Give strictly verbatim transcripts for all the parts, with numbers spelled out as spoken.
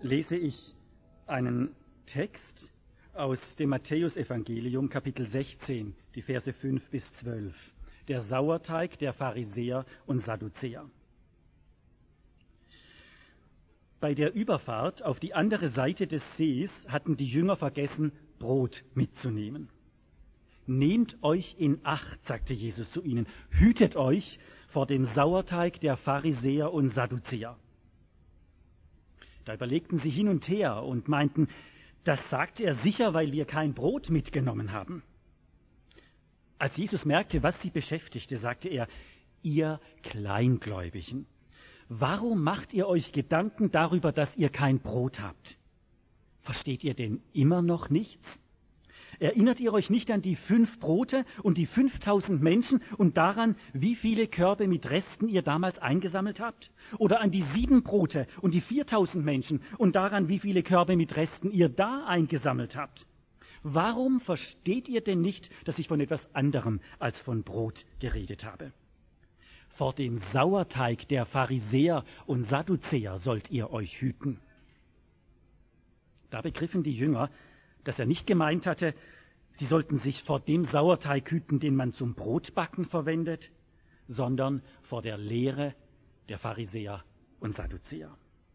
lese ich einen Text aus dem Matthäusevangelium, Kapitel sechzehn, die Verse fünf bis zwölf. Der Sauerteig der Pharisäer und Sadduzäer. Bei der Überfahrt auf die andere Seite des Sees hatten die Jünger vergessen, Brot mitzunehmen. Nehmt euch in Acht, sagte Jesus zu ihnen, hütet euch vor dem Sauerteig der Pharisäer und Sadduzäer. Da überlegten sie hin und her und meinten, das sagt er sicher, weil wir kein Brot mitgenommen haben. Als Jesus merkte, was sie beschäftigte, sagte er, ihr Kleingläubigen, warum macht ihr euch Gedanken darüber, dass ihr kein Brot habt? Versteht ihr denn immer noch nichts? Erinnert ihr euch nicht an die fünf Brote und die fünftausend Menschen und daran, wie viele Körbe mit Resten ihr damals eingesammelt habt? Oder an die sieben Brote und die viertausend Menschen und daran, wie viele Körbe mit Resten ihr da eingesammelt habt? Warum versteht ihr denn nicht, dass ich von etwas anderem als von Brot geredet habe? Vor dem Sauerteig der Pharisäer und Sadduzäer sollt ihr euch hüten. Da begriffen die Jünger, dass er nicht gemeint hatte, sie sollten sich vor dem Sauerteig hüten, den man zum Brotbacken verwendet, sondern vor der Lehre der Pharisäer und Sadduzäer.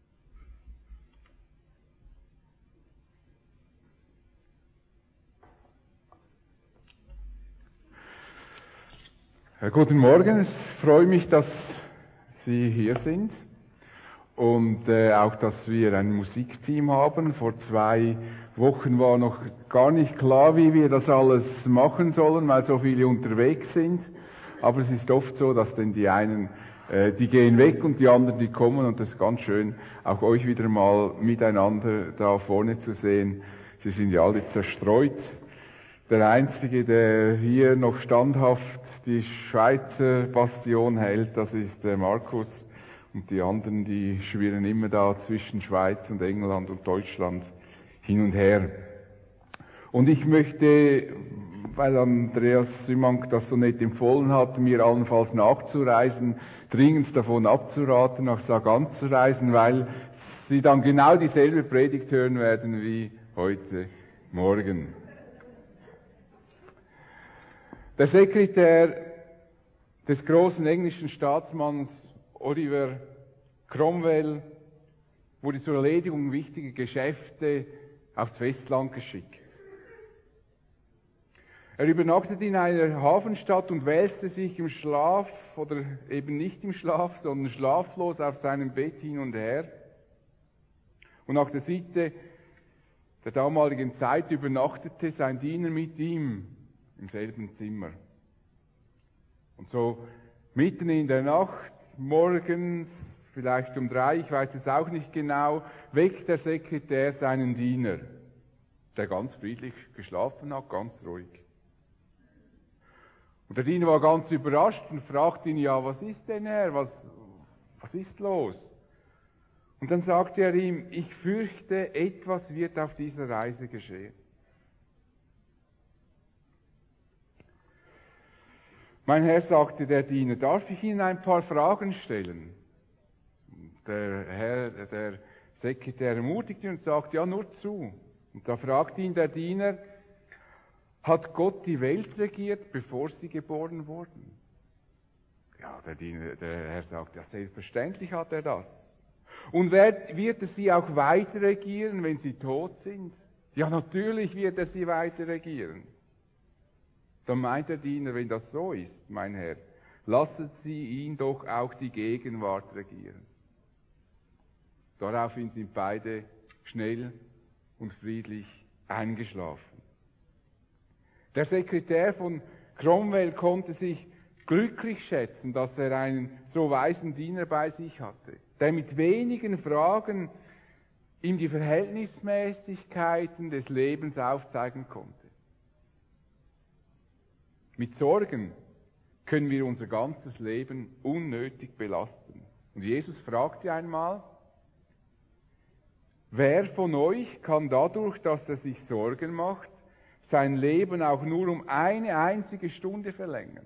Ja, guten Morgen, ich freue mich, dass Sie hier sind und äh, auch, dass wir ein Musikteam haben. Vor zwei Wochen war noch gar nicht klar, wie wir das alles machen sollen, weil so viele unterwegs sind. Aber es ist oft so, dass denn die einen, äh, die gehen weg und die anderen, die kommen, und das ist ganz schön, auch euch wieder mal miteinander da vorne zu sehen. Sie sind ja alle zerstreut. Der Einzige, der hier noch standhaft die Schweizer Bastion hält, das ist der Markus. Und die anderen, die schwirren immer da zwischen Schweiz und England und Deutschland hin und her. Und ich möchte, weil Andreas Symank das so nett empfohlen hat, mir allenfalls nachzureisen, dringend davon abzuraten, nach Sagan zu reisen, weil Sie dann genau dieselbe Predigt hören werden wie heute Morgen. Der Sekretär des großen englischen Staatsmanns Oliver Cromwell wurde zur Erledigung wichtiger Geschäfte aufs Festland geschickt. Er übernachtete in einer Hafenstadt und wälzte sich im Schlaf, oder eben nicht im Schlaf, sondern schlaflos auf seinem Bett hin und her. Und nach der Sitte der damaligen Zeit übernachtete sein Diener mit ihm im selben Zimmer. Und so mitten in der Nacht, morgens, vielleicht um drei, ich weiß es auch nicht genau, weckt der Sekretär seinen Diener, der ganz friedlich geschlafen hat, ganz ruhig. Und der Diener war ganz überrascht und fragt ihn, ja, was ist denn, Herr, was, was ist los? Und dann sagte er ihm, ich fürchte, etwas wird auf dieser Reise geschehen. Mein Herr, sagte der Diener, darf ich Ihnen ein paar Fragen stellen? Der Herr, der Sekretär ermutigte und sagte, ja, nur zu. Und da fragte ihn der Diener, hat Gott die Welt regiert, bevor Sie geboren wurden? Ja, der Diener, der Herr sagt, ja, selbstverständlich hat er das. Und wer, wird er Sie auch weiter regieren, wenn Sie tot sind? Ja, natürlich wird er Sie weiter regieren. Dann meint der Diener, wenn das so ist, mein Herr, lassen Sie ihn doch auch die Gegenwart regieren. Daraufhin sind beide schnell und friedlich eingeschlafen. Der Sekretär von Cromwell konnte sich glücklich schätzen, dass er einen so weisen Diener bei sich hatte, der mit wenigen Fragen ihm die Verhältnismäßigkeiten des Lebens aufzeigen konnte. Mit Sorgen können wir unser ganzes Leben unnötig belasten. Und Jesus fragte einmal, wer von euch kann dadurch, dass er sich Sorgen macht, sein Leben auch nur um eine einzige Stunde verlängern?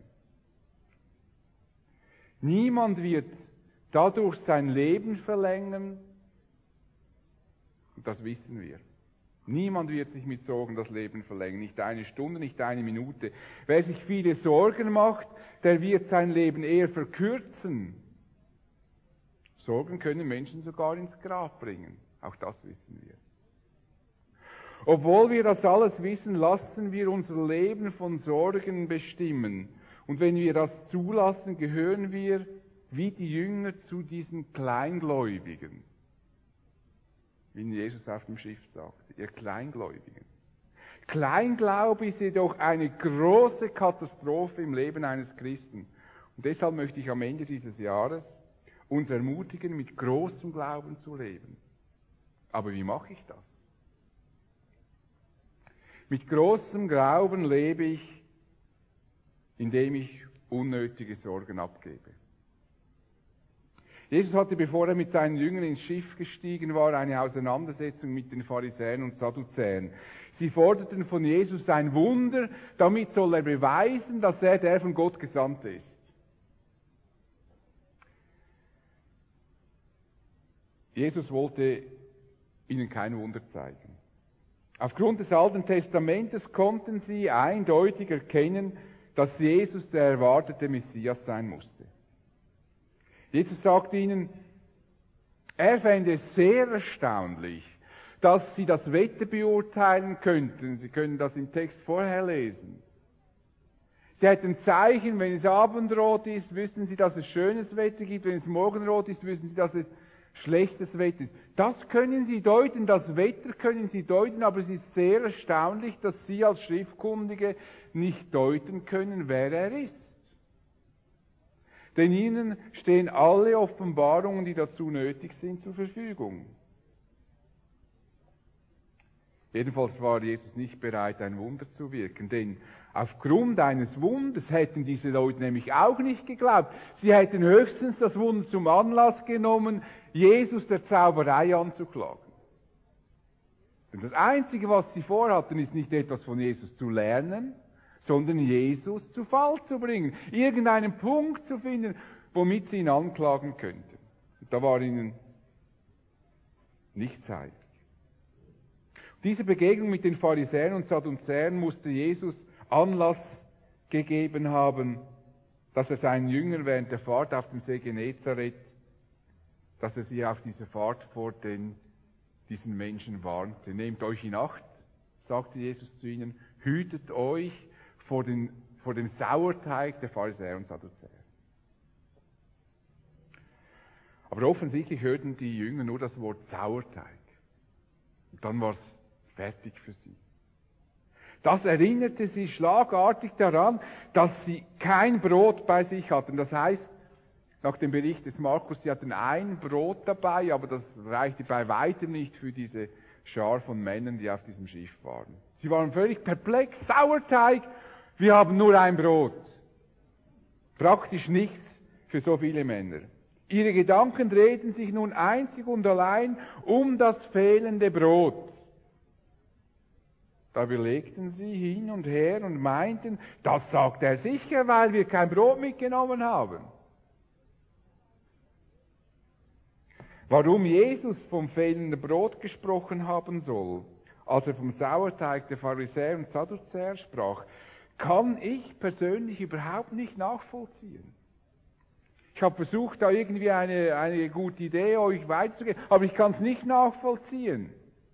Niemand wird dadurch sein Leben verlängern, Und das wissen wir. Niemand wird sich mit Sorgen das Leben verlängern, nicht eine Stunde, nicht eine Minute. Wer sich viele Sorgen macht, der wird sein Leben eher verkürzen. Sorgen können Menschen sogar ins Grab bringen. Auch das wissen wir. Obwohl wir das alles wissen, lassen wir unser Leben von Sorgen bestimmen. Und wenn wir das zulassen, gehören wir wie die Jünger zu diesen Kleingläubigen. Wie Jesus auf dem Schiff sagt, ihr Kleingläubigen. Kleinglaube ist jedoch eine große Katastrophe im Leben eines Christen. Und deshalb möchte ich am Ende dieses Jahres uns ermutigen, mit großem Glauben zu leben. Aber wie mache ich das? Mit großem Glauben lebe ich, indem ich unnötige Sorgen abgebe. Jesus hatte, bevor er mit seinen Jüngern ins Schiff gestiegen war, eine Auseinandersetzung mit den Pharisäern und Sadduzäern. Sie forderten von Jesus ein Wunder, damit soll er beweisen, dass er der von Gott Gesandte ist. Jesus wollte ihnen kein Wunder zeigen. Aufgrund des Alten Testamentes konnten sie eindeutig erkennen, dass Jesus der erwartete Messias sein musste. Jesus sagte ihnen, er fände es sehr erstaunlich, dass sie das Wetter beurteilen könnten. Sie können das im Text vorher lesen. Sie hätten Zeichen, wenn es abendrot ist, wissen sie, dass es schönes Wetter gibt. Wenn es morgenrot ist, wissen sie, dass es schlechtes Wetter ist. Das können sie deuten, das Wetter können sie deuten, aber es ist sehr erstaunlich, dass sie als Schriftkundige nicht deuten können, wer er ist. Denn ihnen stehen alle Offenbarungen, die dazu nötig sind, zur Verfügung. Jedenfalls war Jesus nicht bereit, ein Wunder zu wirken, denn aufgrund eines Wunders hätten diese Leute nämlich auch nicht geglaubt. Sie hätten höchstens das Wunder zum Anlass genommen, Jesus der Zauberei anzuklagen. Denn das Einzige, was sie vorhatten, ist nicht etwas von Jesus zu lernen, sondern Jesus zu Fall zu bringen, irgendeinen Punkt zu finden, womit sie ihn anklagen könnten. Und da war ihnen nichts heilig. Diese Begegnung mit den Pharisäern und Sadduzäern musste Jesus Anlass gegeben haben, dass er seinen Jüngern während der Fahrt auf dem See Genezareth, dass er sie auf dieser Fahrt vor den, diesen Menschen warnte. Nehmt euch in Acht, sagte Jesus zu ihnen, hütet euch vor, den, vor dem Sauerteig der Pharisäer und Sadduzäer. Aber offensichtlich hörten die Jünger nur das Wort Sauerteig. Und dann war es fertig für sie. Das erinnerte sie schlagartig daran, dass sie kein Brot bei sich hatten. Das heißt, nach dem Bericht des Markus, sie hatten ein Brot dabei, aber das reichte bei weitem nicht für diese Schar von Männern, die auf diesem Schiff waren. Sie waren völlig perplex. Sauerteig, wir haben nur ein Brot. Praktisch nichts für so viele Männer. Ihre Gedanken drehten sich nun einzig und allein um das fehlende Brot. Da überlegten sie hin und her und meinten, das sagt er sicher, weil wir kein Brot mitgenommen haben. Warum Jesus vom fehlenden Brot gesprochen haben soll, als er vom Sauerteig der Pharisäer und Sadduzäer sprach, kann ich persönlich überhaupt nicht nachvollziehen. Ich habe versucht, da irgendwie eine, eine gute Idee euch weiterzugeben, aber ich kann es nicht nachvollziehen.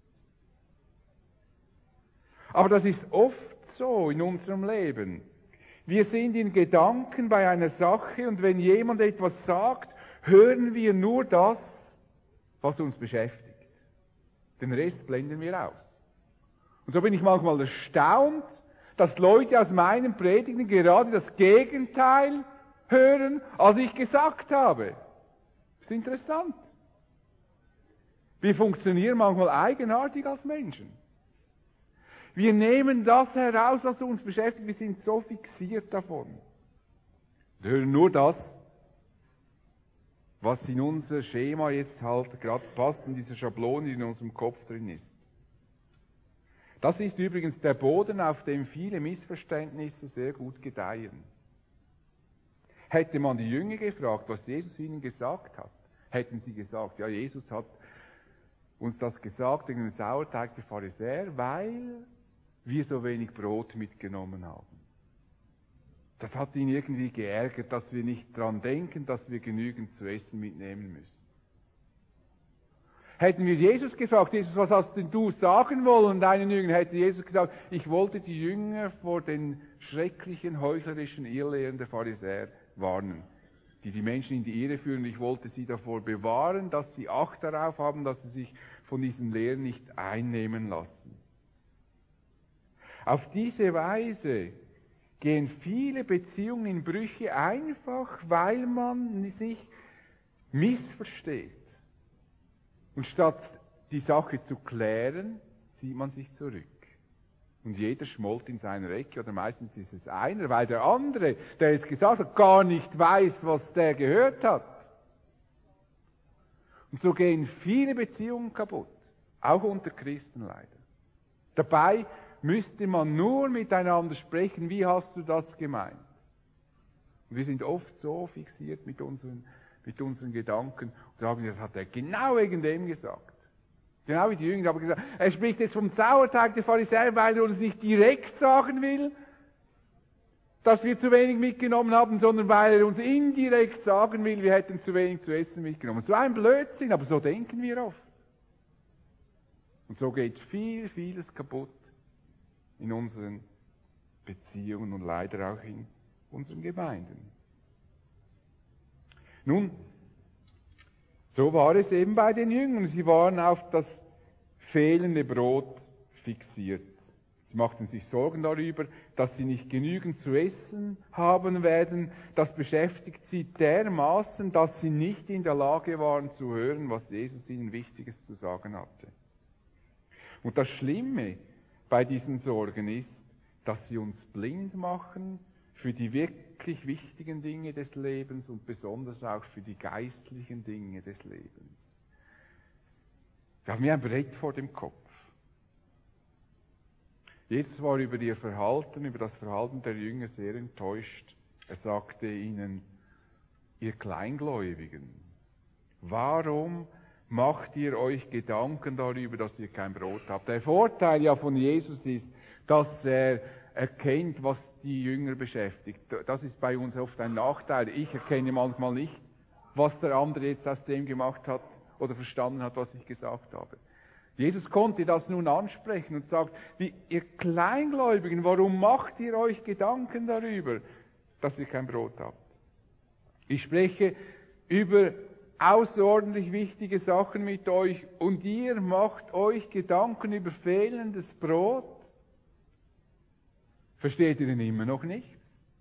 Aber das ist oft so in unserem Leben. Wir sind in Gedanken bei einer Sache und wenn jemand etwas sagt, hören wir nur das, was uns beschäftigt. Den Rest blenden wir aus. Und so bin ich manchmal erstaunt, dass Leute aus meinen Predigten gerade das Gegenteil hören, als ich gesagt habe. Das ist interessant. Wir funktionieren manchmal eigenartig als Menschen. Wir nehmen das heraus, was uns beschäftigt. Wir sind so fixiert davon. Wir hören nur das, was in unser Schema jetzt halt gerade passt, in dieser Schablone, die in unserem Kopf drin ist. Das ist übrigens der Boden, auf dem viele Missverständnisse sehr gut gedeihen. Hätte man die Jünger gefragt, was Jesus ihnen gesagt hat, hätten sie gesagt, ja, Jesus hat uns das gesagt wegen dem Sauerteig der Pharisäer, weil wir so wenig Brot mitgenommen haben. Das hat ihn irgendwie geärgert, dass wir nicht dran denken, dass wir genügend zu essen mitnehmen müssen. Hätten wir Jesus gefragt, Jesus, was hast denn du sagen wollen, deinen Jüngern, hätte Jesus gesagt, ich wollte die Jünger vor den schrecklichen, heuchlerischen Irrlehren der Pharisäer warnen, die die Menschen in die Irre führen. Ich wollte sie davor bewahren, dass sie Acht darauf haben, dass sie sich von diesen Lehren nicht einnehmen lassen. Auf diese Weise gehen viele Beziehungen in Brüche, einfach weil man sich missversteht. Und statt die Sache zu klären, zieht man sich zurück. Und jeder schmollt in seiner Ecke, oder meistens ist es einer, weil der andere, der es gesagt hat, gar nicht weiß, was der gehört hat. Und so gehen viele Beziehungen kaputt, auch unter Christen leider. Dabei müsste man nur miteinander sprechen, wie hast du das gemeint? Und wir sind oft so fixiert mit unseren, mit unseren Gedanken und sagen, das hat er genau wegen dem gesagt. Genau wie die Jünger haben gesagt, er spricht jetzt vom Sauerteig der Pharisäer, weil er uns nicht direkt sagen will, dass wir zu wenig mitgenommen haben, sondern weil er uns indirekt sagen will, wir hätten zu wenig zu essen mitgenommen. So ein Blödsinn, aber so denken wir oft. Und so geht viel, vieles kaputt in unseren Beziehungen und leider auch in unseren Gemeinden. Nun, so war es eben bei den Jüngern. Sie waren auf das fehlende Brot fixiert. Sie machten sich Sorgen darüber, dass sie nicht genügend zu essen haben werden. Das beschäftigt sie dermaßen, dass sie nicht in der Lage waren zu hören, was Jesus ihnen Wichtiges zu sagen hatte. Und das Schlimme bei diesen Sorgen ist, dass sie uns blind machen für die wirklich wichtigen Dinge des Lebens und besonders auch für die geistlichen Dinge des Lebens. Wir haben ja ein Brett vor dem Kopf. Jesus war über ihr Verhalten, über das Verhalten der Jünger sehr enttäuscht. Er sagte ihnen, ihr Kleingläubigen, warum macht ihr euch Gedanken darüber, dass ihr kein Brot habt? Der Vorteil ja von Jesus ist, dass er erkennt, was die Jünger beschäftigt. Das ist bei uns oft ein Nachteil. Ich erkenne manchmal nicht, was der andere jetzt aus dem gemacht hat oder verstanden hat, was ich gesagt habe. Jesus konnte das nun ansprechen und sagt, wie ihr Kleingläubigen, warum macht ihr euch Gedanken darüber, dass ihr kein Brot habt? Ich spreche über außerordentlich wichtige Sachen mit euch und ihr macht euch Gedanken über fehlendes Brot. Versteht ihr denn immer noch nichts?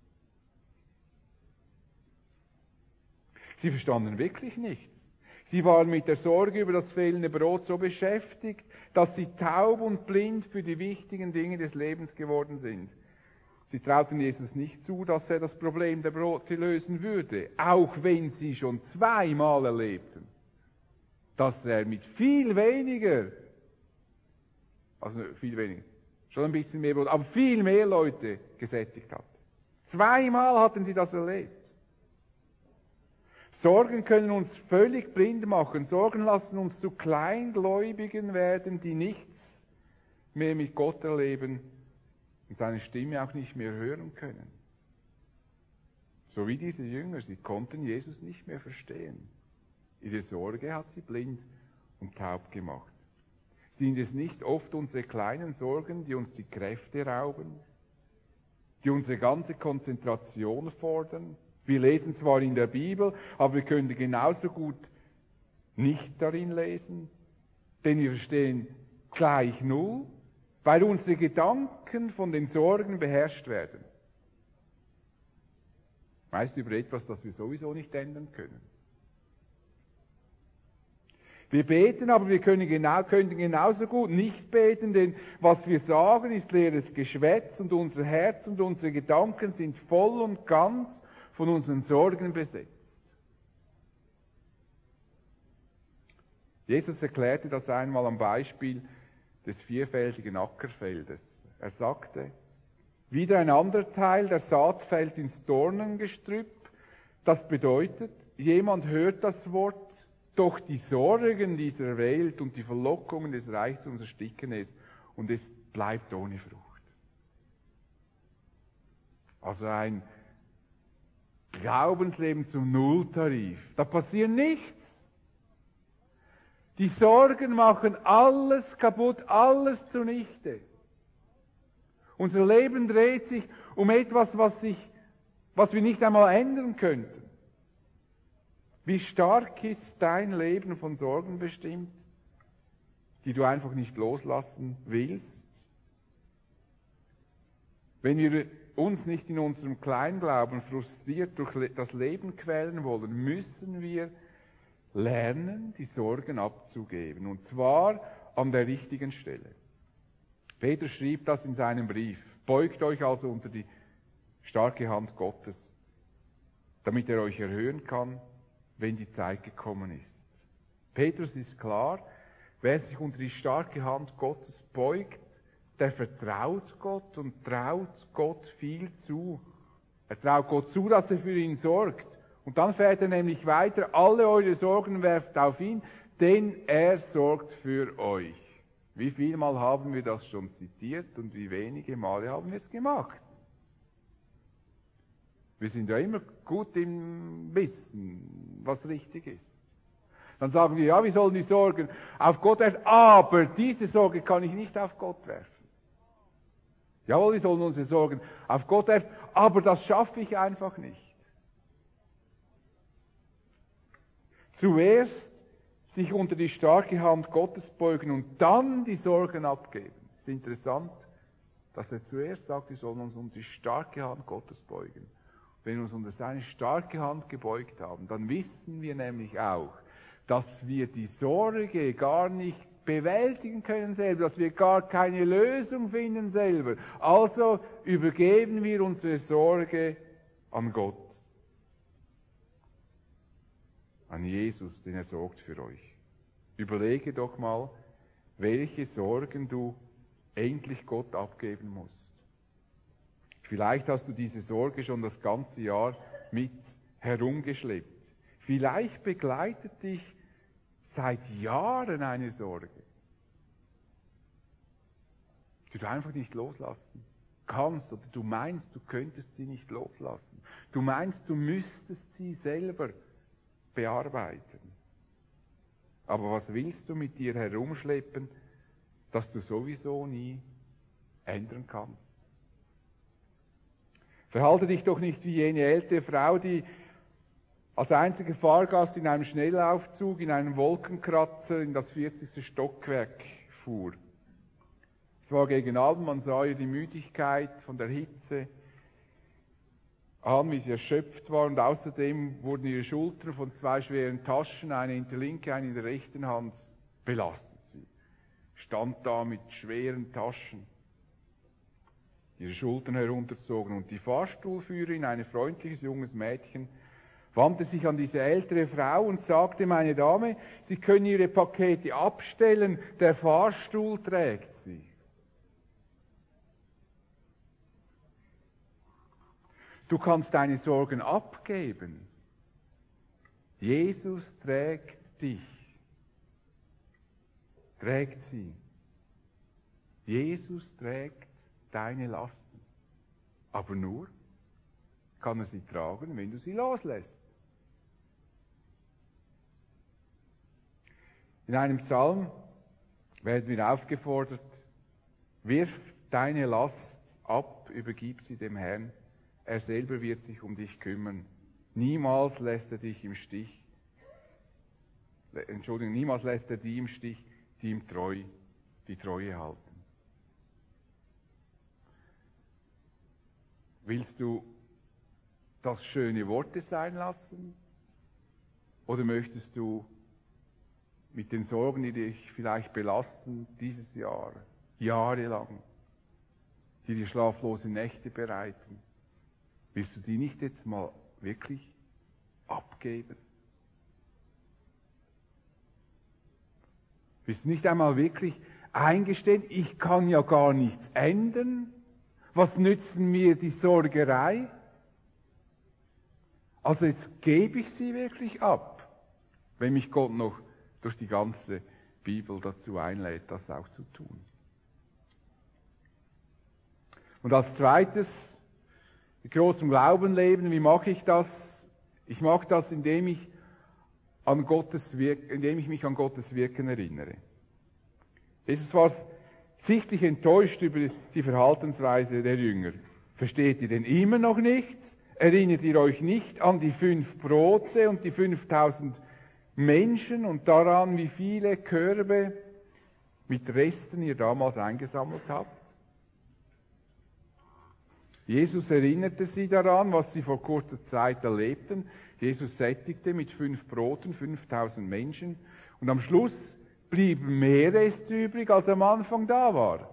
Sie verstanden wirklich nichts. Sie waren mit der Sorge über das fehlende Brot so beschäftigt, dass sie taub und blind für die wichtigen Dinge des Lebens geworden sind. Sie trauten Jesus nicht zu, dass er das Problem der Brote lösen würde, auch wenn sie schon zweimal erlebten, dass er mit viel weniger, also viel weniger, schon ein bisschen mehr Brot, aber viel mehr Leute gesättigt hat. Zweimal hatten sie das erlebt. Sorgen können uns völlig blind machen. Sorgen lassen uns zu Kleingläubigen werden, die nichts mehr mit Gott erleben und seine Stimme auch nicht mehr hören können. So wie diese Jünger, sie konnten Jesus nicht mehr verstehen. Ihre Sorge hat sie blind und taub gemacht. Sind es nicht oft unsere kleinen Sorgen, die uns die Kräfte rauben, die unsere ganze Konzentration fordern? Wir lesen zwar in der Bibel, aber wir können genauso gut nicht darin lesen, denn wir verstehen gleich null, weil unsere Gedanken von den Sorgen beherrscht werden. Meist über etwas, das wir sowieso nicht ändern können. Wir beten, aber wir können, genau, können genauso gut nicht beten, denn was wir sagen, ist leeres Geschwätz und unser Herz und unsere Gedanken sind voll und ganz von unseren Sorgen besetzt. Jesus erklärte das einmal am Beispiel des vierfältigen Ackerfeldes. Er sagte, wieder ein anderer Teil der Saat fällt ins Dornengestrüpp. Das bedeutet, jemand hört das Wort, doch die Sorgen dieser Welt und die Verlockungen des Reichtums ersticken es und es bleibt ohne Frucht. Also ein Glaubensleben zum Nulltarif. Da passiert nichts. Die Sorgen machen alles kaputt, alles zunichte. Unser Leben dreht sich um etwas, was, sich, was wir nicht einmal ändern könnten. Wie stark ist dein Leben von Sorgen bestimmt, die du einfach nicht loslassen willst? Wenn wir uns nicht in unserem Kleinglauben frustriert durch das Leben quälen wollen, müssen wir lernen, die Sorgen abzugeben. Und zwar an der richtigen Stelle. Petrus schrieb das in seinem Brief. Beugt euch also unter die starke Hand Gottes, damit er euch erhöhen kann, wenn die Zeit gekommen ist. Petrus ist klar, wer sich unter die starke Hand Gottes beugt, der vertraut Gott und traut Gott viel zu. Er traut Gott zu, dass er für ihn sorgt. Und dann fährt er nämlich weiter, alle eure Sorgen werft auf ihn, denn er sorgt für euch. Wie viel Mal haben wir das schon zitiert und wie wenige Male haben wir es gemacht? Wir sind ja immer gut im Wissen, was richtig ist. Dann sagen wir, ja, wir sollen die Sorgen auf Gott werfen, aber diese Sorge kann ich nicht auf Gott werfen. Jawohl, wir sollen unsere Sorgen auf Gott werfen, aber das schaffe ich einfach nicht. Zuerst sich unter die starke Hand Gottes beugen und dann die Sorgen abgeben. Es ist interessant, dass er zuerst sagt, wir sollen uns unter die starke Hand Gottes beugen. Wenn wir uns unter seine starke Hand gebeugt haben, dann wissen wir nämlich auch, dass wir die Sorge gar nicht bewältigen können selber, dass wir gar keine Lösung finden selber. Also übergeben wir unsere Sorge an Gott. An Jesus, denn er sorgt für euch. Überlege doch mal, welche Sorgen du endlich Gott abgeben musst. Vielleicht hast du diese Sorge schon das ganze Jahr mit herumgeschleppt. Vielleicht begleitet dich seit Jahren eine Sorge, die du einfach nicht loslassen kannst oder du meinst, du könntest sie nicht loslassen. Du meinst, du müsstest sie selber bearbeiten. Aber was willst du mit dir herumschleppen, das du sowieso nie ändern kannst? Verhalte dich doch nicht wie jene ältere Frau, die als einziger Fahrgast in einem Schnelllaufzug in einem Wolkenkratzer in das vierzigste Stockwerk fuhr. Es war gegen Abend, man sah ihr die Müdigkeit von der Hitze an, wie sie erschöpft war, und außerdem wurden ihre Schultern von zwei schweren Taschen, eine in der linken, eine in der rechten Hand, belastet. Sie stand da mit schweren Taschen, ihre Schultern herunterzogen, und die Fahrstuhlführerin, ein freundliches junges Mädchen, wandte sich an diese ältere Frau und sagte, meine Dame, Sie können Ihre Pakete abstellen, der Fahrstuhl trägt sie. Du kannst deine Sorgen abgeben. Jesus trägt dich. Trägt sie. Jesus trägt deine Lasten. Aber nur kann er sie tragen, wenn du sie loslässt. In einem Psalm werden wir aufgefordert, wirf deine Last ab, übergib sie dem Herrn. Er selber wird sich um dich kümmern. Niemals lässt er dich im Stich. Entschuldigung, niemals lässt er die im Stich, die ihm treu, die Treue halten. Willst du das schöne Worte sein lassen? Oder möchtest du mit den Sorgen, die dich vielleicht belasten, dieses Jahr, jahrelang, die dir schlaflose Nächte bereiten, willst du die nicht jetzt mal wirklich abgeben? Willst du nicht einmal wirklich eingestehen, ich kann ja gar nichts ändern? Was nützt mir die Sorgerei? Also jetzt gebe ich sie wirklich ab. wenn mich Gott noch durch die ganze Bibel dazu einlädt, das auch zu tun. Und als zweites, mit großem Glauben leben, wie mache ich das? Ich mache das, indem ich, an Gottes Wirken, indem ich mich an Gottes Wirken erinnere. Jesus war sichtlich enttäuscht über die Verhaltensweise der Jünger. Versteht ihr denn immer noch nichts? Erinnert ihr euch nicht an die fünf Brote und die fünftausend Menschen und daran, wie viele Körbe mit Resten ihr damals eingesammelt habt? Jesus erinnerte sie daran, was sie vor kurzer Zeit erlebten. Jesus sättigte mit fünf Broten fünftausend Menschen und am Schluss blieb mehr Rest übrig, als am Anfang da war.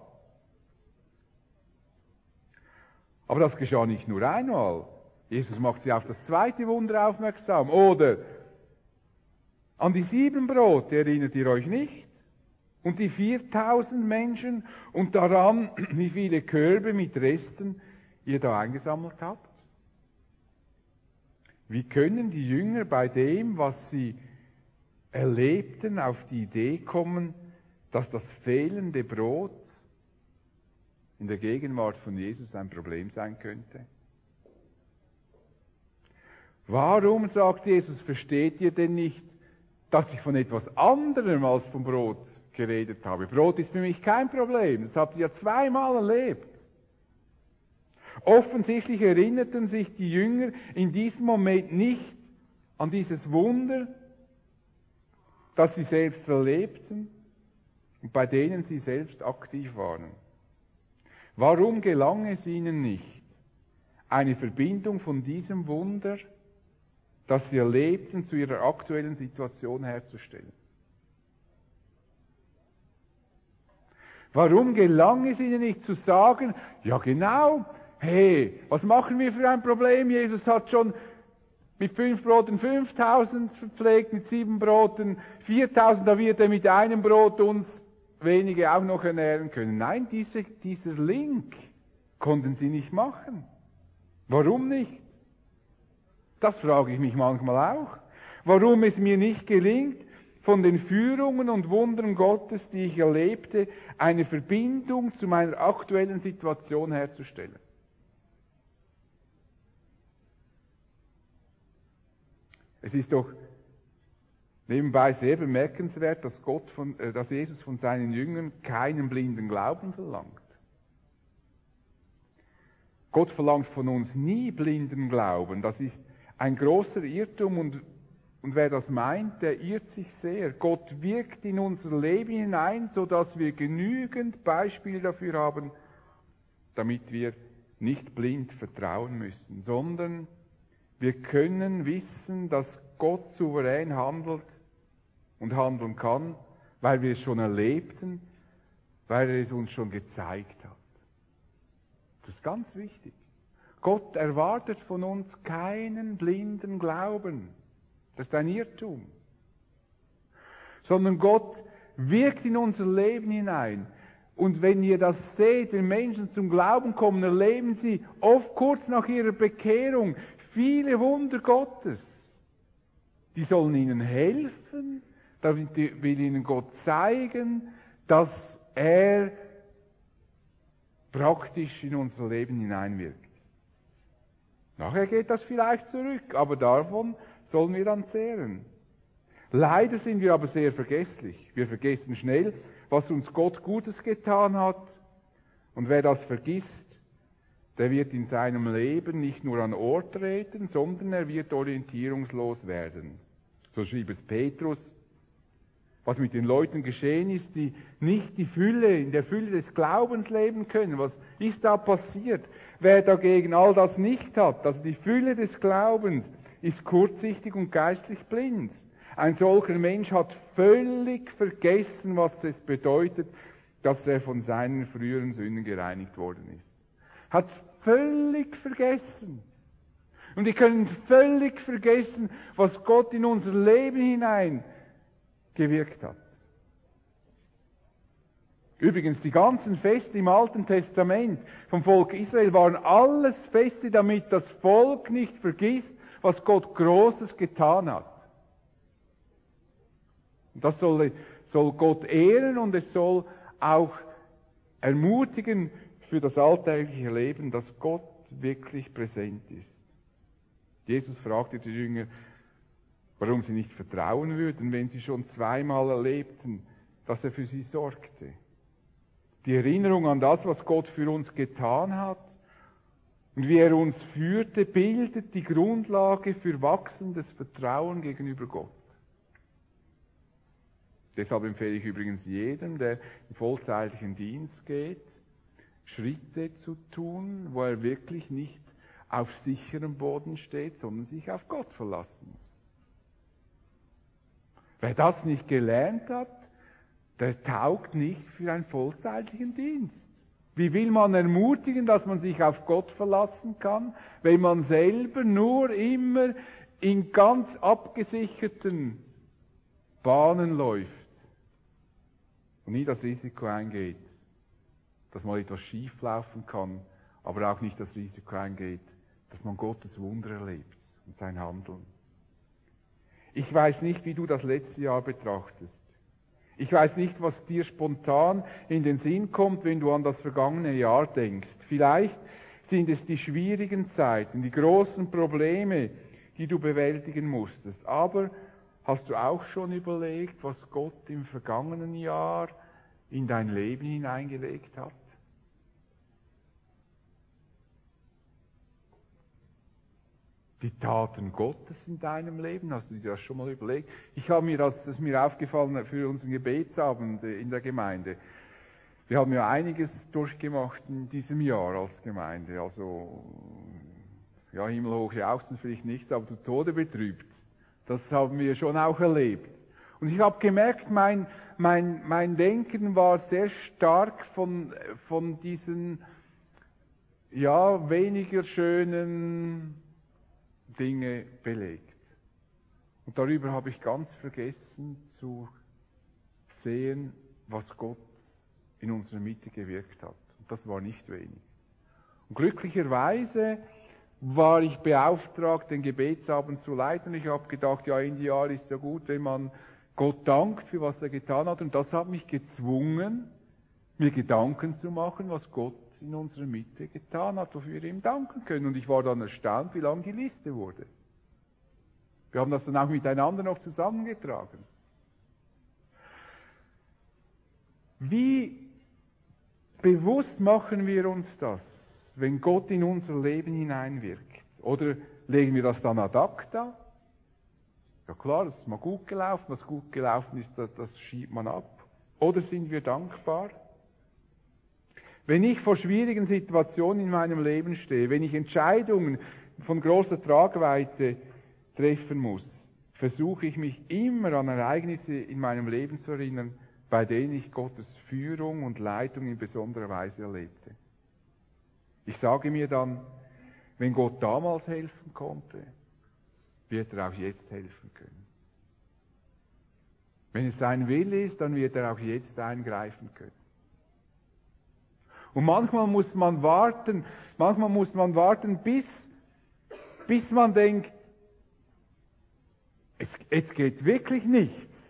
Aber das geschah nicht nur einmal. Jesus macht sie auf das zweite Wunder aufmerksam. Oder an die sieben Brote erinnert ihr euch nicht? Und die viertausend Menschen und daran, wie viele Körbe mit Resten ihr da eingesammelt habt? Wie können die Jünger bei dem, was sie erlebten, auf die Idee kommen, dass das fehlende Brot in der Gegenwart von Jesus ein Problem sein könnte? Warum, sagt Jesus, versteht ihr denn nicht, dass ich von etwas anderem als vom Brot geredet habe? Brot ist für mich kein Problem, das habt ihr ja zweimal erlebt. Offensichtlich erinnerten sich die Jünger in diesem Moment nicht an dieses Wunder, das sie selbst erlebten und bei denen sie selbst aktiv waren. Warum gelang es ihnen nicht, eine Verbindung von diesem Wunder, das sie erlebten, zu ihrer aktuellen Situation herzustellen? Warum gelang es ihnen nicht zu sagen, ja genau, hey, was machen wir für ein Problem? Jesus hat schon mit fünf Broten fünftausend verpflegt, mit sieben Broten viertausend, da wird er mit einem Brot uns wenige auch noch ernähren können. Nein, diese, dieser Link konnten sie nicht machen. Warum nicht? Das frage ich mich manchmal auch. Warum es mir nicht gelingt, von den Führungen und Wundern Gottes, die ich erlebte, eine Verbindung zu meiner aktuellen Situation herzustellen. Es ist doch nebenbei sehr bemerkenswert, dass, Gott von, äh, dass Jesus von seinen Jüngern keinen blinden Glauben verlangt. Gott verlangt von uns nie blinden Glauben. Das ist ein großer Irrtum und, und wer das meint, der irrt sich sehr. Gott wirkt in unser Leben hinein, sodass wir genügend Beispiele dafür haben, damit wir nicht blind vertrauen müssen, sondern wir können wissen, dass Gott souverän handelt und handeln kann, weil wir es schon erlebten, weil er es uns schon gezeigt hat. Das ist ganz wichtig. Gott erwartet von uns keinen blinden Glauben. Das ist ein Irrtum. Sondern Gott wirkt in unser Leben hinein. Und wenn ihr das seht, wenn Menschen zum Glauben kommen, erleben sie oft kurz nach ihrer Bekehrung viele Wunder Gottes. Die sollen ihnen helfen, damit will ihnen Gott zeigen, dass er praktisch in unser Leben hineinwirkt. Nachher geht das vielleicht zurück, aber davon sollen wir dann zehren. Leider sind wir aber sehr vergesslich. Wir vergessen schnell, was uns Gott Gutes getan hat. Und wer das vergisst, der wird in seinem Leben nicht nur an Ort treten, sondern er wird orientierungslos werden. So schrieb es Petrus. Was mit den Leuten geschehen ist, die nicht die Fülle, in der Fülle des Glaubens leben können. Was ist da passiert? Wer dagegen all das nicht hat, also die Fülle des Glaubens, ist kurzsichtig und geistlich blind. Ein solcher Mensch hat völlig vergessen, was es bedeutet, dass er von seinen früheren Sünden gereinigt worden ist. Hat völlig vergessen. Und wir können völlig vergessen, was Gott in unser Leben hinein gewirkt hat. Übrigens, die ganzen Feste im Alten Testament vom Volk Israel waren alles Feste, damit das Volk nicht vergisst, was Gott Großes getan hat. Und das soll, soll Gott ehren und es soll auch ermutigen für das alltägliche Leben, dass Gott wirklich präsent ist. Jesus fragte die Jünger, warum sie nicht vertrauen würden, wenn sie schon zweimal erlebten, dass er für sie sorgte. Die Erinnerung an das, was Gott für uns getan hat und wie er uns führte, bildet die Grundlage für wachsendes Vertrauen gegenüber Gott. Deshalb empfehle ich übrigens jedem, der in vollzeitlichen Dienst geht, Schritte zu tun, wo er wirklich nicht auf sicherem Boden steht, sondern sich auf Gott verlassen muss. Wer das nicht gelernt hat, der taugt nicht für einen vollzeitlichen Dienst. Wie will man ermutigen, dass man sich auf Gott verlassen kann, wenn man selber nur immer in ganz abgesicherten Bahnen läuft und nie das Risiko eingeht, dass mal etwas schief laufen kann, aber auch nicht das Risiko eingeht, dass man Gottes Wunder erlebt und sein Handeln. Ich weiß nicht, wie du das letzte Jahr betrachtest. Ich weiß nicht, was dir spontan in den Sinn kommt, wenn du an das vergangene Jahr denkst. Vielleicht sind es die schwierigen Zeiten, die großen Probleme, die du bewältigen musstest. Aber hast du auch schon überlegt, was Gott im vergangenen Jahr in dein Leben hineingelegt hat? Die Taten Gottes in deinem Leben, hast du dir das schon mal überlegt? Ich habe mir, das ist mir aufgefallen für unseren Gebetsabend in der Gemeinde. Wir haben ja einiges durchgemacht in diesem Jahr als Gemeinde. Also, ja, himmelhoch jauchzen vielleicht nicht, aber zu Tode betrübt. Das haben wir schon auch erlebt. Und ich habe gemerkt, mein, mein, mein Denken war sehr stark von, von diesen, ja, weniger schönen Dinge belegt. Und darüber habe ich ganz vergessen zu sehen, was Gott in unserer Mitte gewirkt hat. Und das war nicht wenig. Und glücklicherweise war ich beauftragt, den Gebetsabend zu leiten. Ich habe gedacht, ja, Ende Jahr ist ja gut, wenn man Gott dankt für was er getan hat. Und das hat mich gezwungen, mir Gedanken zu machen, was Gott in unserer Mitte getan hat, wofür wir ihm danken können. Und ich war dann erstaunt, wie lang die Liste wurde. Wir haben das dann auch miteinander noch zusammengetragen. Wie bewusst machen wir uns das, wenn Gott in unser Leben hineinwirkt? Oder legen wir das dann ad acta? Ja klar, das ist mal gut gelaufen, was gut gelaufen ist, das, das schiebt man ab. Oder sind wir dankbar? Wenn ich vor schwierigen Situationen in meinem Leben stehe, wenn ich Entscheidungen von großer Tragweite treffen muss, versuche ich mich immer an Ereignisse in meinem Leben zu erinnern, bei denen ich Gottes Führung und Leitung in besonderer Weise erlebte. Ich sage mir dann, wenn Gott damals helfen konnte, wird er auch jetzt helfen können. Wenn es sein Wille ist, dann wird er auch jetzt eingreifen können. Und manchmal muss man warten, manchmal muss man warten, bis, bis man denkt, es, es geht wirklich nichts.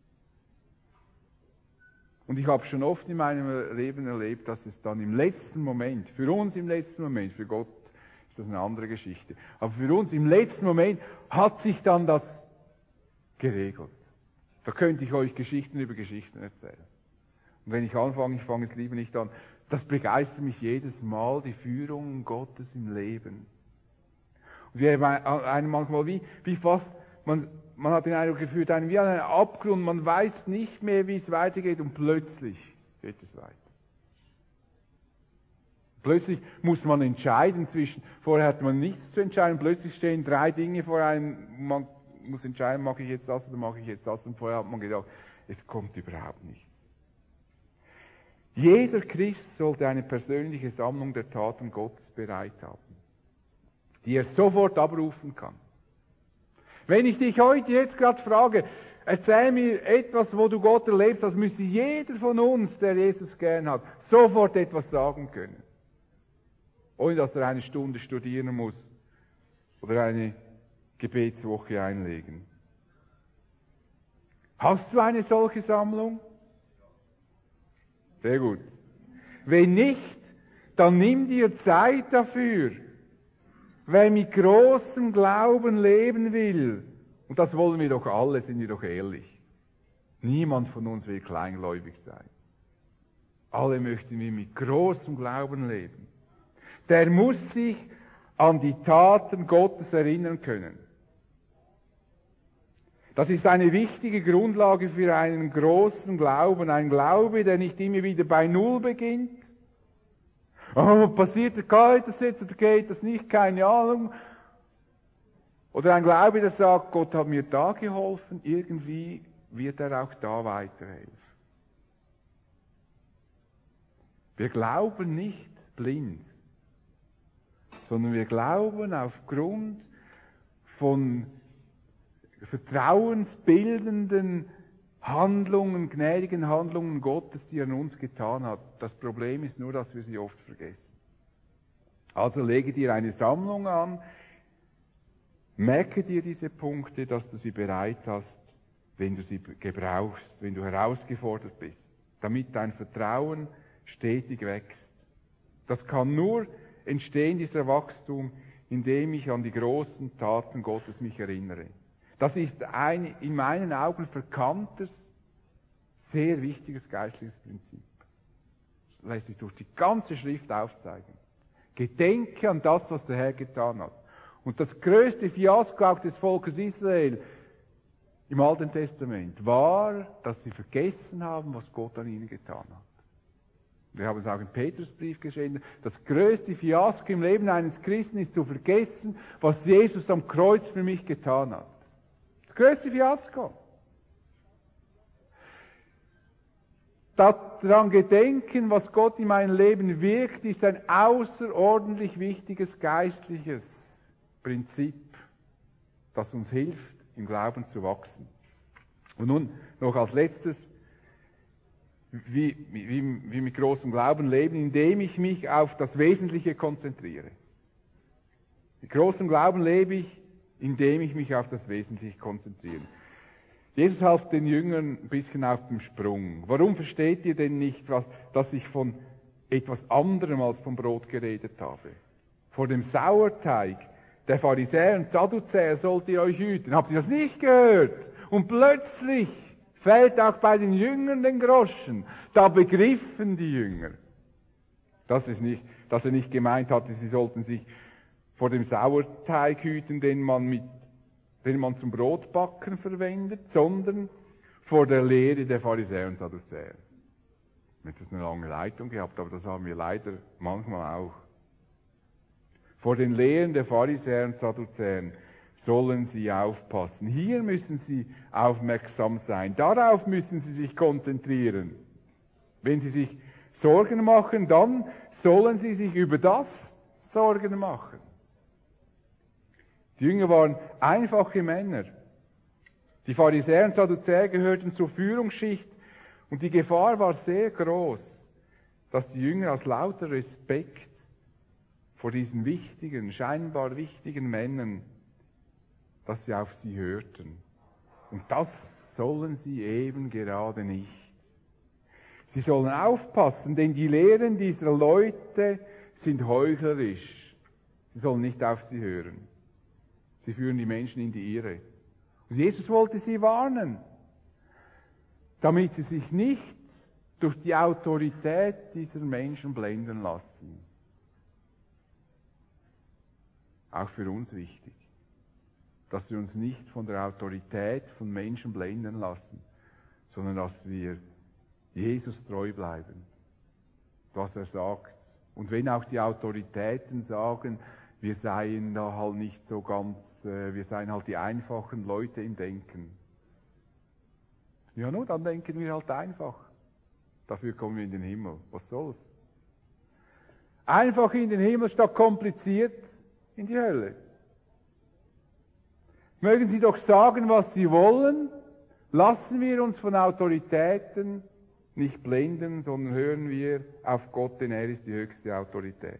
Und ich habe schon oft in meinem Leben erlebt, dass es dann im letzten Moment, für uns im letzten Moment, für Gott ist das eine andere Geschichte, aber für uns im letzten Moment hat sich dann das geregelt. Da könnte ich euch Geschichten über Geschichten erzählen. Und wenn ich anfange, ich fange jetzt lieber nicht an, das begeistert mich jedes Mal, die Führung Gottes im Leben. Und wir einem manchmal wie, wie fast, man, man hat den Eindruck gefühlt, einem wie an einen Abgrund, man weiß nicht mehr, wie es weitergeht und plötzlich geht es weiter. Plötzlich muss man entscheiden zwischen, vorher hat man nichts zu entscheiden, plötzlich stehen drei Dinge vor einem, man muss entscheiden, mache ich jetzt das oder mache ich jetzt das, und vorher hat man gedacht, es kommt überhaupt nichts. Jeder Christ sollte eine persönliche Sammlung der Taten Gottes bereit haben, die er sofort abrufen kann. Wenn ich dich heute jetzt gerade frage, erzähl mir etwas, wo du Gott erlebst, das müsste jeder von uns, der Jesus gern hat, sofort etwas sagen können. Ohne dass er eine Stunde studieren muss oder eine Gebetswoche einlegen. Hast du eine solche Sammlung? Sehr gut. Wenn nicht, dann nimm dir Zeit dafür. Wer mit großem Glauben leben will, und das wollen wir doch alle, sind wir doch ehrlich. Niemand von uns will kleingläubig sein. Alle möchten wir mit großem Glauben leben. Der muss sich an die Taten Gottes erinnern können. Das ist eine wichtige Grundlage für einen großen Glauben. Ein Glaube, der nicht immer wieder bei Null beginnt. Oh, passiert geht das jetzt oder geht das nicht? Keine Ahnung. Oder ein Glaube, der sagt, Gott hat mir da geholfen, irgendwie wird er auch da weiterhelfen. Wir glauben nicht blind, sondern wir glauben aufgrund von vertrauensbildenden Handlungen, gnädigen Handlungen Gottes, die er an uns getan hat. Das Problem ist nur, dass wir sie oft vergessen. Also lege dir eine Sammlung an, merke dir diese Punkte, dass du sie bereit hast, wenn du sie gebrauchst, wenn du herausgefordert bist, damit dein Vertrauen stetig wächst. Das kann nur entstehen, dieser Wachstum, indem ich an die großen Taten Gottes mich erinnere. Das ist ein in meinen Augen verkanntes, sehr wichtiges geistliches Prinzip. Das lässt sich durch die ganze Schrift aufzeigen. Gedenke an das, was der Herr getan hat. Und das größte Fiasko auch des Volkes Israel im Alten Testament war, dass sie vergessen haben, was Gott an ihnen getan hat. Wir haben es auch im Petrusbrief geschrieben. Das größte Fiasko im Leben eines Christen ist zu vergessen, was Jesus am Kreuz für mich getan hat. Das größte Fiasko. Daran gedenken, was Gott in meinem Leben wirkt, ist ein außerordentlich wichtiges geistliches Prinzip, das uns hilft, im Glauben zu wachsen. Und nun noch als letztes, wie, wie, wie mit großem Glauben leben, indem ich mich auf das Wesentliche konzentriere. Mit großem Glauben lebe ich, indem ich mich auf das Wesentliche konzentriere. Jesus half den Jüngern ein bisschen auf dem Sprung. Warum versteht ihr denn nicht, was, dass ich von etwas anderem als vom Brot geredet habe? Vor dem Sauerteig der Pharisäer und Sadduzäer sollt ihr euch hüten. Habt ihr das nicht gehört? Und plötzlich fällt auch bei den Jüngern den Groschen. Da begriffen die Jünger, dass, es nicht, dass er nicht gemeint hatte, sie sollten sich vor dem Sauerteig hüten, den man, mit, den man zum Brotbacken verwendet, sondern vor der Lehre der Pharisäer und Sadduzäer. Ich habe das eine lange Leitung gehabt, aber das haben wir leider manchmal auch. Vor den Lehren der Pharisäer und Sadduzäer sollen sie aufpassen. Hier müssen sie aufmerksam sein. Darauf müssen sie sich konzentrieren. Wenn sie sich Sorgen machen, dann sollen sie sich über das Sorgen machen. Die Jünger waren einfache Männer. Die Pharisäer und Sadduzäer gehörten zur Führungsschicht und die Gefahr war sehr groß, dass die Jünger aus lauter Respekt vor diesen wichtigen, scheinbar wichtigen Männern, dass sie auf sie hörten. Und das sollen sie eben gerade nicht. Sie sollen aufpassen, denn die Lehren dieser Leute sind heuchlerisch. Sie sollen nicht auf sie hören. Sie führen die Menschen in die Irre. Und Jesus wollte sie warnen, damit sie sich nicht durch die Autorität dieser Menschen blenden lassen. Auch für uns wichtig, dass wir uns nicht von der Autorität von Menschen blenden lassen, sondern dass wir Jesus treu bleiben, was er sagt. Und wenn auch die Autoritäten sagen, wir seien da halt nicht so ganz, äh, wir seien halt die einfachen Leute im Denken. Ja, nun, dann denken wir halt einfach. Dafür kommen wir in den Himmel. Was soll's? Einfach in den Himmel statt kompliziert in die Hölle. Mögen Sie doch sagen, was Sie wollen. Lassen wir uns von Autoritäten nicht blenden, sondern hören wir auf Gott, denn er ist die höchste Autorität.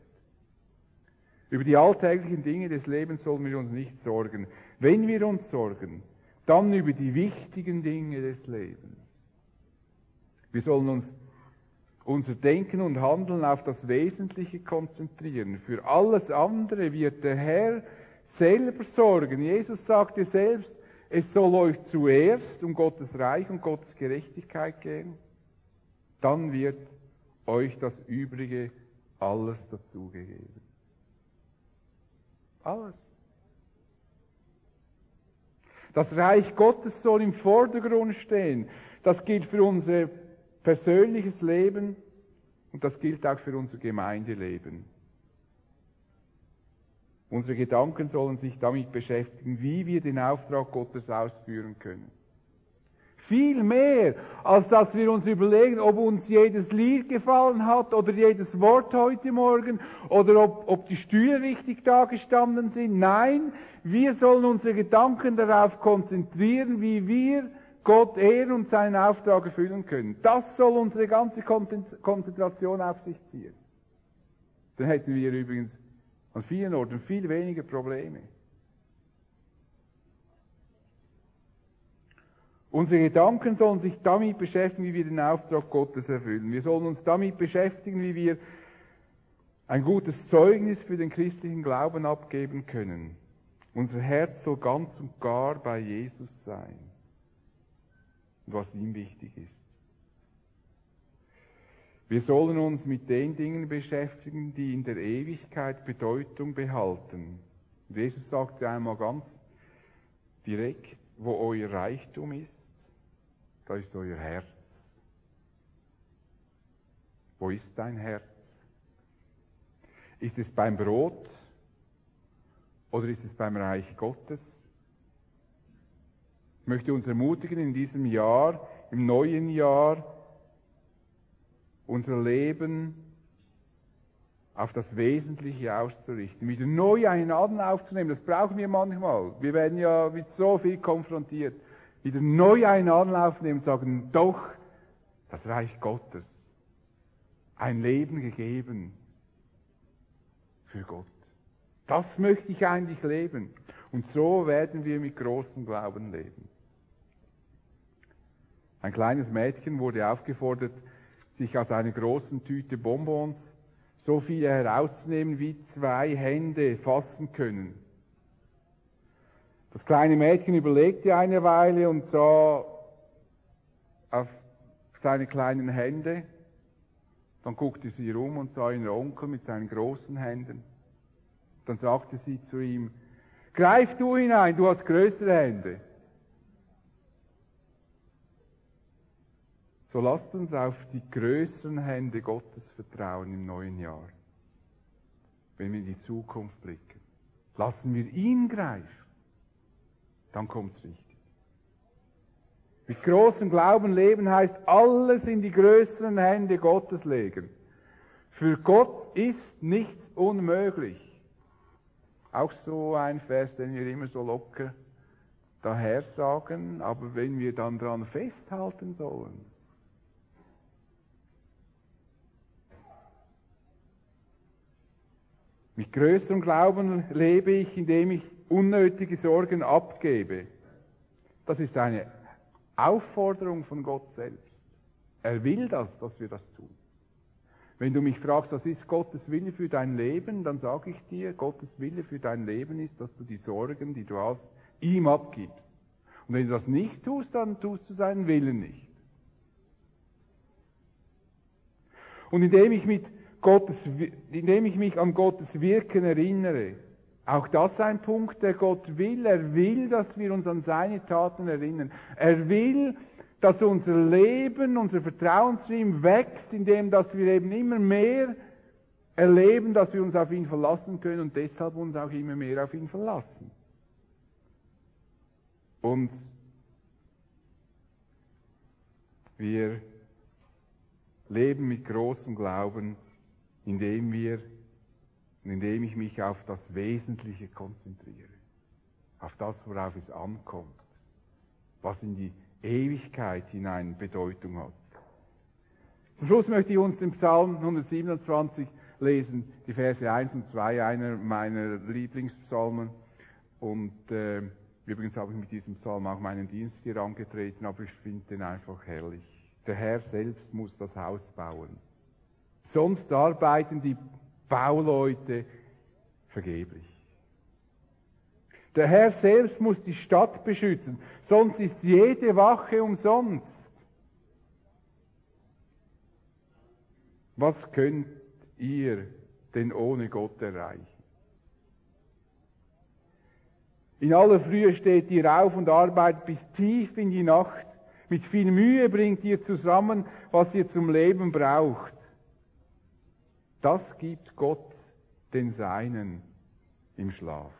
Über die alltäglichen Dinge des Lebens sollen wir uns nicht sorgen. Wenn wir uns sorgen, dann über die wichtigen Dinge des Lebens. Wir sollen uns unser Denken und Handeln auf das Wesentliche konzentrieren. Für alles andere wird der Herr selber sorgen. Jesus sagte selbst, es soll euch zuerst um Gottes Reich und Gottes Gerechtigkeit gehen. Dann wird euch das Übrige alles dazugegeben. Alles. Das Reich Gottes soll im Vordergrund stehen. Das gilt für unser persönliches Leben und das gilt auch für unser Gemeindeleben. Unsere Gedanken sollen sich damit beschäftigen, wie wir den Auftrag Gottes ausführen können. Viel mehr, als dass wir uns überlegen, ob uns jedes Lied gefallen hat oder jedes Wort heute Morgen oder ob, ob die Stühle richtig dagestanden sind. Nein, wir sollen unsere Gedanken darauf konzentrieren, wie wir Gott ehren und seinen Auftrag erfüllen können. Das soll unsere ganze Konzentration auf sich ziehen. Dann hätten wir übrigens an vielen Orten viel weniger Probleme. Unsere Gedanken sollen sich damit beschäftigen, wie wir den Auftrag Gottes erfüllen. Wir sollen uns damit beschäftigen, wie wir ein gutes Zeugnis für den christlichen Glauben abgeben können. Unser Herz soll ganz und gar bei Jesus sein. Was ihm wichtig ist. Wir sollen uns mit den Dingen beschäftigen, die in der Ewigkeit Bedeutung behalten. Und Jesus sagte einmal ganz direkt, wo euer Reichtum ist, da ist euer Herz. Wo ist dein Herz? Ist es beim Brot oder ist es beim Reich Gottes? Ich möchte uns ermutigen, in diesem Jahr, im neuen Jahr, unser Leben auf das Wesentliche auszurichten, wieder neu einen Anlauf zu nehmen. Das brauchen wir manchmal. Wir werden ja mit so viel konfrontiert. Wieder neu einen Anlauf nehmen und sagen, doch, das Reich Gottes. Ein Leben gegeben für Gott. Das möchte ich eigentlich leben. Und so werden wir mit großem Glauben leben. Ein kleines Mädchen wurde aufgefordert, sich aus einer großen Tüte Bonbons so viele herauszunehmen, wie zwei Hände fassen können. Das kleine Mädchen überlegte eine Weile und sah auf seine kleinen Hände. Dann guckte sie rum und sah ihren Onkel mit seinen großen Händen. Dann sagte sie zu ihm, greif du hinein, du hast größere Hände. So lasst uns auf die größeren Hände Gottes vertrauen im neuen Jahr. Wenn wir in die Zukunft blicken. Lassen wir ihn greifen. Dann kommt's richtig. Mit großem Glauben leben heißt alles in die größeren Hände Gottes legen. Für Gott ist nichts unmöglich. Auch so ein Vers, den wir immer so locker daher sagen, aber wenn wir dann dran festhalten sollen. Mit größerem Glauben lebe ich, indem ich unnötige Sorgen abgebe. Das ist eine Aufforderung von Gott selbst. Er will das, dass wir das tun. Wenn du mich fragst, was ist Gottes Wille für dein Leben, dann sage ich dir, Gottes Wille für dein Leben ist, dass du die Sorgen, die du hast, ihm abgibst. Und wenn du das nicht tust, dann tust du seinen Willen nicht. Und indem ich, mit Gottes, indem ich mich an Gottes Wirken erinnere, auch das ist ein Punkt, der Gott will. Er will, dass wir uns an seine Taten erinnern. Er will, dass unser Leben, unser Vertrauen zu ihm wächst, indem dass wir eben immer mehr erleben, dass wir uns auf ihn verlassen können und deshalb uns auch immer mehr auf ihn verlassen. Und wir leben mit großem Glauben, indem wir, indem ich mich auf das Wesentliche konzentriere, auf das, worauf es ankommt, was in die Ewigkeit hinein Bedeutung hat. Zum Schluss möchte ich uns den Psalm hundertsiebenundzwanzig lesen, die Verse eins und zwei, einer meiner Lieblingspsalmen. Und äh, wir Übrigens habe ich mit diesem Psalm auch meinen Dienst hier angetreten, aber ich finde den einfach herrlich. Der Herr selbst muss das Haus bauen. Sonst arbeiten die Bauleute vergeblich. Der Herr selbst muss die Stadt beschützen, sonst ist jede Wache umsonst. Was könnt ihr denn ohne Gott erreichen? In aller Frühe steht ihr auf und arbeitet bis tief in die Nacht. Mit viel Mühe bringt ihr zusammen, was ihr zum Leben braucht. Das gibt Gott den Seinen im Schlaf.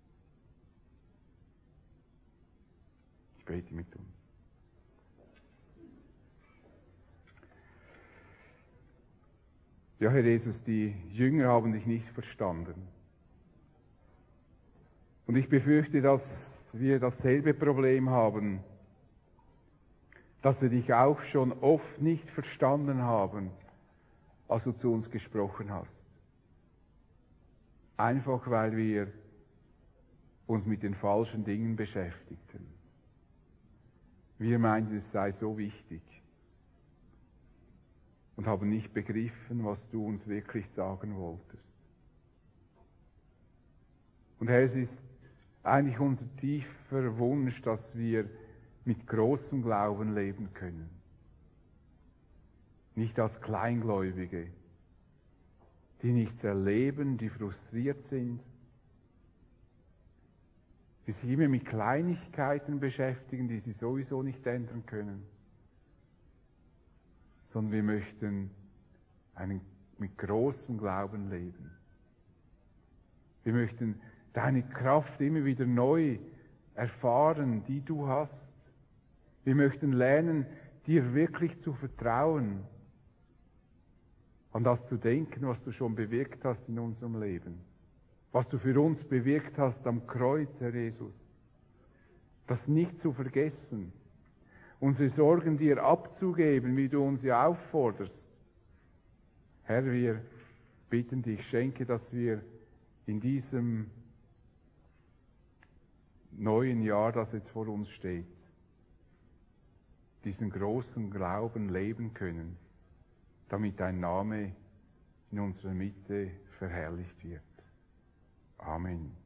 Ich bete mit uns. Ja, Herr Jesus, die Jünger haben dich nicht verstanden. Und ich befürchte, dass wir dasselbe Problem haben, dass wir dich auch schon oft nicht verstanden haben, als du zu uns gesprochen hast. Einfach weil wir uns mit den falschen Dingen beschäftigten. Wir meinten, es sei so wichtig und haben nicht begriffen, was du uns wirklich sagen wolltest. Und Herr, es ist eigentlich unser tiefer Wunsch, dass wir mit großem Glauben leben können. Nicht als Kleingläubige, die nichts erleben, die frustriert sind, die sich immer mit Kleinigkeiten beschäftigen, die sie sowieso nicht ändern können. Sondern wir möchten einen, mit großem Glauben leben. Wir möchten deine Kraft immer wieder neu erfahren, die du hast. Wir möchten lernen, dir wirklich zu vertrauen, an das zu denken, was du schon bewirkt hast in unserem Leben, was du für uns bewirkt hast am Kreuz, Herr Jesus. Das nicht zu vergessen, unsere Sorgen dir abzugeben, wie du uns ja aufforderst. Herr, wir bitten dich, schenke, dass wir in diesem neuen Jahr, das jetzt vor uns steht, diesen großen Glauben leben können, damit dein Name in unserer Mitte verherrlicht wird. Amen.